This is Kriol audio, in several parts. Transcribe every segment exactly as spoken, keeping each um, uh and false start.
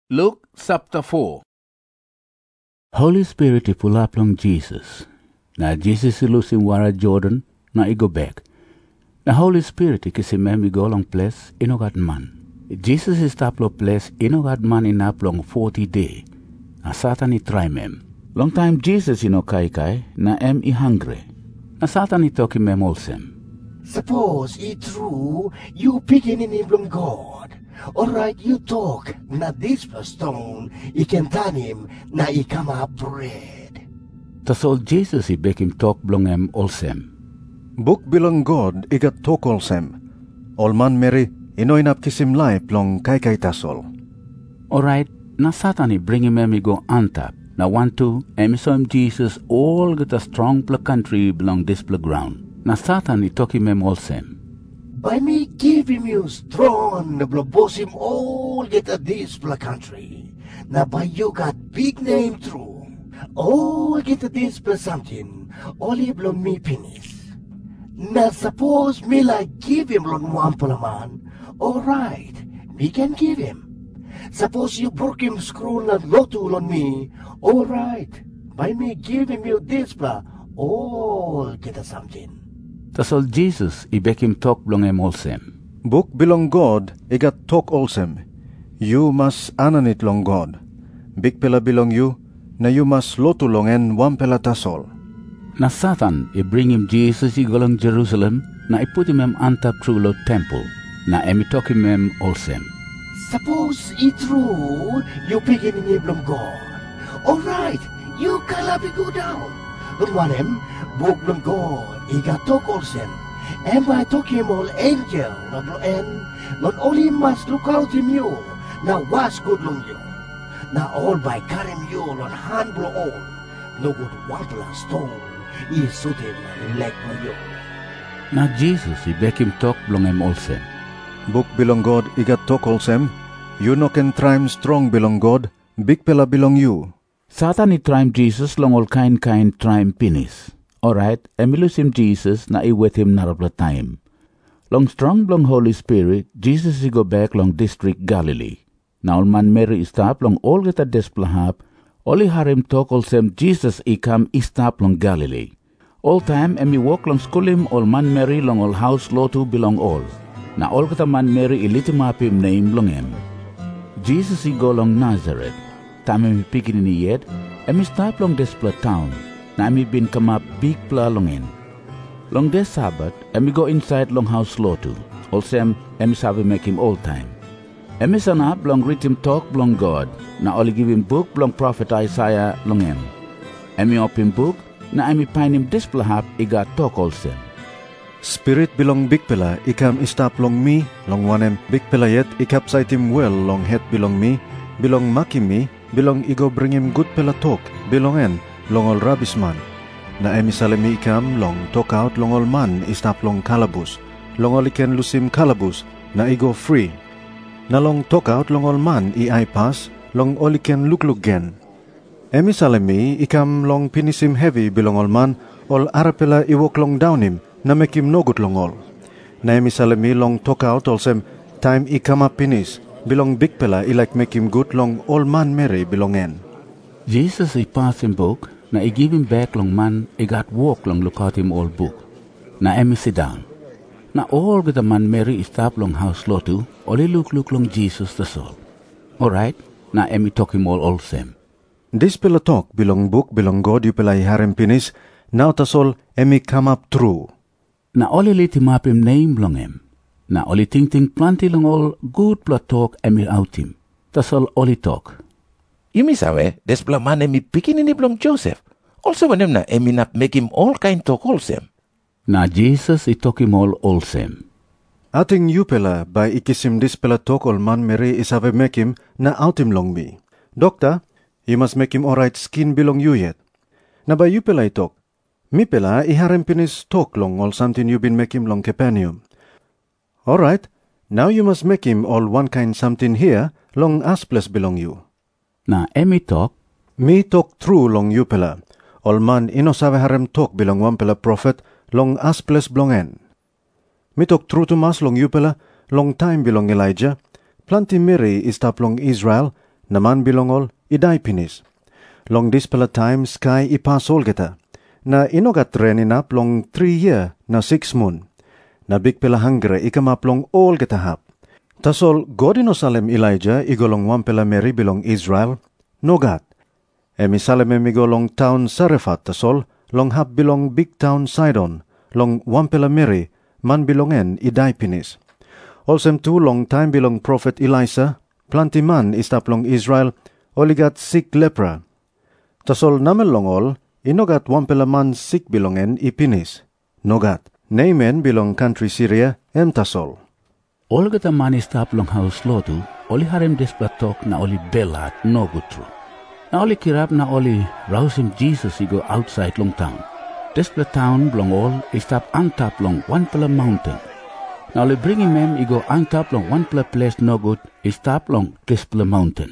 Luke chapter four. Holy Spirit ipulap long Jesus. Na Jesus ilusim wara Jordan na igo back. Na Holy Spirit ikisimem igo long place inogat man. Jesus istaplo place inogat man inap long forty day. Na Satan itry mem. Long time Jesus ino kai kai na em i hungry. Na Satan itoki mem olsem. Suppose it's true you picking in from God. Alright, you talk, na this stone, I can turn him, na I come up bread. Tasol Jesus i bek him talk blong em olsem. Book bilang God igat talk olsem. Olman Mary inoinap kisim life long kai kai tasol. Alright, na Satan i bring him em i go antap. Na one two, em som Jesus all get a strong pla country belong this pla ground. Na Satan i talk him em olsem. By me give him you strong, na blabos him all get a this pla country. Na by you got big name true. All get a this pla something, only blow me penis. Na suppose me like give him long one pla man. Alright, me can give him. Suppose you broke him screw na lotul on me. Alright, by me give him you this pla, all get a something. Tasol Jesus i bek him talk blong em olsem. Book bilang God igat talk olsem. You must ananit long God. Big pela bilong you, na you must lotu longen one pela tasol. Na Satan i bring him Jesus i golong Jerusalem na i put him em antap through lo temple. Na em i talk him em olsem. Suppose it's true you picking in from God. Alright, you kalabi go down. Don't want him, book from God. He got talk olsem. And by talk him all angel, and not only must look out him you, now was good long you. Now all by carry him you on hand blow all. No good one plus stone, he suit him leg for you. Na Jesus i bek him talk blong em olsem. Book bilang God igat talk olsem. You no can trim strong bilang God, big pela bilang you. Satan i try Jesus long all kind kind try pinis. Alright, emilus him Jesus na i with him narapla time. Long strong long Holy Spirit, Jesus i go back long district Galilee. Na all man Mary i stop long all get a desplahap, oli harim talk olsem Jesus i come i stop long Galilee. All time emi walk long schoolim all man Mary long all house lotu belong all. Na all get a man Mary i litimap him name long em. Jesus i go long Nazareth. Time emi picking in yet, emi stop long despla town. Na emi bin come up big pla longen. Long des Sabbath, emi go inside long house lotu. Olsem, emi sabi make him all time. Emi san up long read him talk long God. Na only give him book long prophet Isaiah long em. Emi op him book, na emi pain him displa hap iga talk olsem. Spirit bilong big pela ikam istap long me, long wanem big pela yet ikap sight him well long head bilong me, bilong makim me, bilong igo bring him good pela talk, bilongen, long all rabis man. Na emi salemi ikam long talk out long all man istap long kalabus, long all iken lusim kalabus, na igo free. Na long talk out long all man i ay pass, long all iken lukluk gen. Emi salemi ikam long pinisim heavy bilong all man, all arapela iwok long down him, na make him no good long all. Na emi salemi long talk out olsem, time ikam up pinis, bilong big pela i like make him good long all man Mary bilongen. Jesus i pass him book, na I give him back long man, I got walk long look out him all book. Na emi sit down. Na all get a man Mary i stop long house lotu, only look look long Jesus the soul. Alright, na emi talk him all olsem. This pela talk bilong book bilong God you pela i harem pinis, now tasol emi come up true. Na only let him up him name long em. Na only ting ting plenty long all good pla talk emi out him. Tasol only talk. You misawe, des pla man emi pikin ini blong Joseph. Also when him na emi nap make him all kind talk olsem. Na Jesus i talk him all olsem. Ating you pela by ikisim this pela talk all man Mary isave make him na out him long me. Doctor, you must make him alright skin belong you yet. Na by you pela i talk. Mi pela i harem pinis talk long all something you been make him long Capernaum. Alright, now you must make him all one kind something here long as place belong you. Na emi talk. Me talk true long you pela. All man ino save harem talk belong one pela prophet long as place belongen. Me talk true to mas long you pela long time belong Elijah. Planti Mary is tap long Israel naman bilongol iday pinis. Long dispela time sky ipasol geta, na inogat reninap long three year na six moon. Na bigpela hangre ikamaplong all geta hap. Tasol godino salem Elijah igolong wampela Mary bilong Israel, nogat. Emi salem emigolong town Sarephat tasol, long hap bilong big town Sidon, long wampela Mary, man bilongen iday pinis. Olsem tu long time bilong prophet Elisa, planti man istap long Israel, oligat sick lepra. Tasol namel long ol, inogat wampela man sick bilongen ipinis. Nogat, Naaman bilong country Syria, em tasol. All gata man istap long house lotu, oli harem desplatok na oli belat no gutru. Na oli kirap na oli rausim Jesus igo outside long town. Despla town blong all istap antap long one pala mountain. Na oli bring him em igo antap long one pala place no good istap long despla mountain.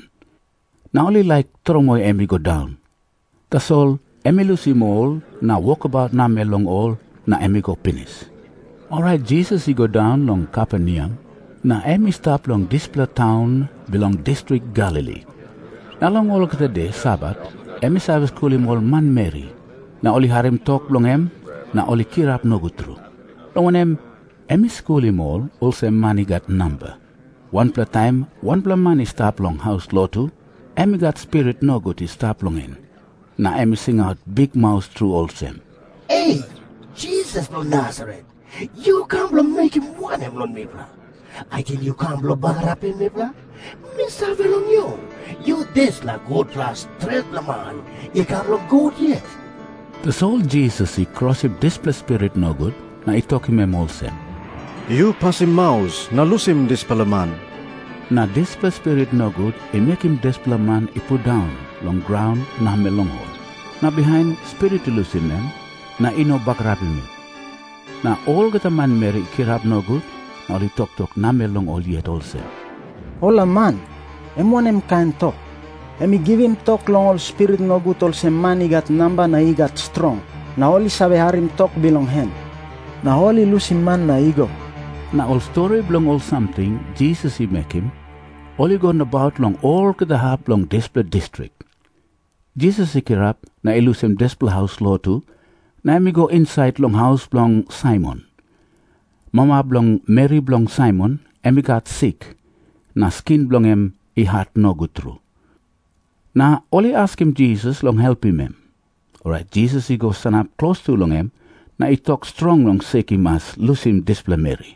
Na oli like tromoy em igo down. Tasol emilusi all na walk about na melong all na em igo pinis. Alright, Jesus igo down long Capernaum. Na emi stop long Displa town belong district Galilee. Na long all kata de Sabat, emi sabes kulim all man Mary. Na oli harem talk long em, na oli kirap no gutru. Long em, emi skulim all, also money got number. One pla time, one pla money stop long house lotu, emi got spirit no good is stop long in. Na emi sing out big mouth through all sem. Hey, Jesus from Nazareth, you come to make him one him on me, blah. I tell you come to bagarap in me, blah. Miss Savel on you. You this la good plus straight la man. You come to good yet. The soul Jesus he cross him displa spirit no good, na itok him em all sem. You pass him mouse, na lusim dispela man. Na displa spirit no good, he make him displa man he put down, long ground na melong hole. Na behind spirit lusim em, na ino bagrapim him. Na all gata man Mary kirap no good, na oli tok tok na melong all yet also. Ola man, em one em kan talk. Emi give him talk long all spirit no good all sem man igat number na igat strong. Na oli sabe harim talk bilong hen. Na oli lusim man na igo. Na all story belong all something, Jesus he make him, all gone about long all the hap long Displa district. Jesus he kirap, na ilusem Displa house law too, na emi go inside long house belong Simon. Mama belong Mary belong Simon, emi got sick, na skin belong em i heart no good through. Na only ask him Jesus long help him em. Alright, Jesus he go stand up close to long em, na he talk strong long sick him as lusim Displa Mary.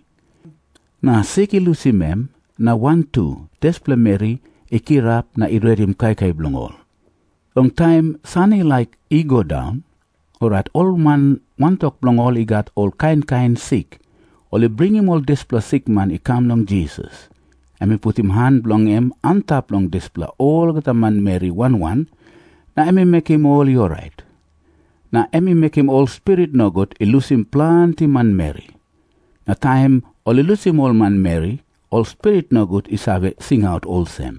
Na sick he lusim em, na one two Displa Mary i kirap na i read him kai kai belong all. Long time sunny like he go down, alright, all man one talk belong all he got all kind kind sick. Only bring him all Displa sick man he come long Jesus. And me put him hand belong him antap long Displa all gata man Mary one one. Na emi make him all you right. Na emi make him all spirit no good he lose him plenty man Mary. Na time all he lose him all man Mary, all spirit no good is have sing out all same.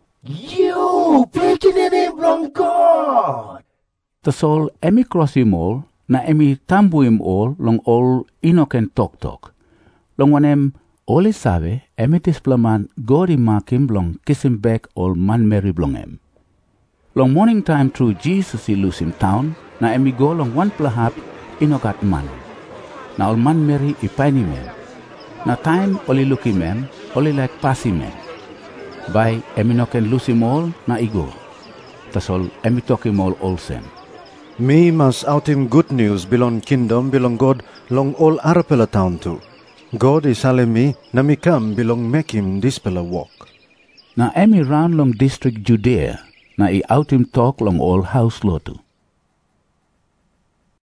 You breaking the name from God. The soul emi cross him all, na emi tambu him all long all inoken talk talk. Long one em all is sabe, emi Displa man God him mark him long kiss him back all man Mary blong em. Long morning time through Jesus he lose him town, na emi go long one plahap inokat man. Na all man Mary i paini men. Na time only look him em, only like pass him em. By emi no can lose him all, na igo. Tas all emi talk him all all same. Me mas out him good news belong kingdom belong God long all Arapela town too. God is telling me na mi come belong make him Dispela walk. Na emi round long district Judea, na I out him talk long all house lotu.